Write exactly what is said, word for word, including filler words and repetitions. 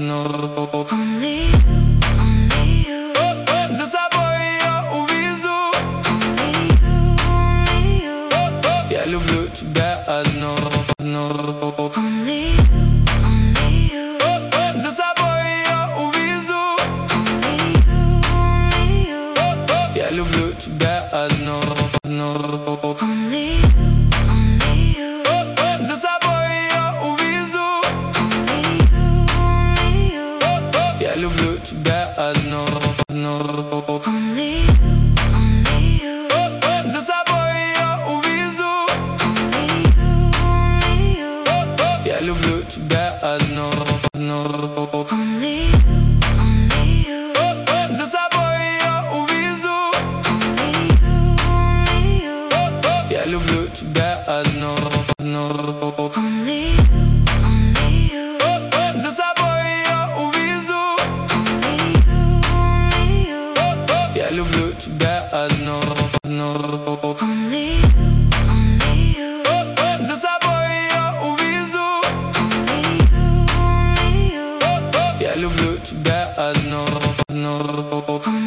одну. Only you, only you. За собой ее увезу. Only you, only you. Я люблю тебя одну, одну. Only you, only you. За собой ее увезу. Only you, only you. Я люблю тебя одну, одну. Only you, only you. За собой ее увезу. Only you, only you. Я люблю тебя одну, одну. Only you, only you. За собой ее увезу. Only you, only you. Я люблю тебя одну, одну. Only you, only you. За собой ее увезу. Only you, only you. Я люблю тебя одну, одну. Only you, only you. За собой ее увезу. Only you, only you. Я люблю тебя одну, одну. Only you, only you. За собой ее увезу. Only you, only you. Я люблю тебя одну, одну. Only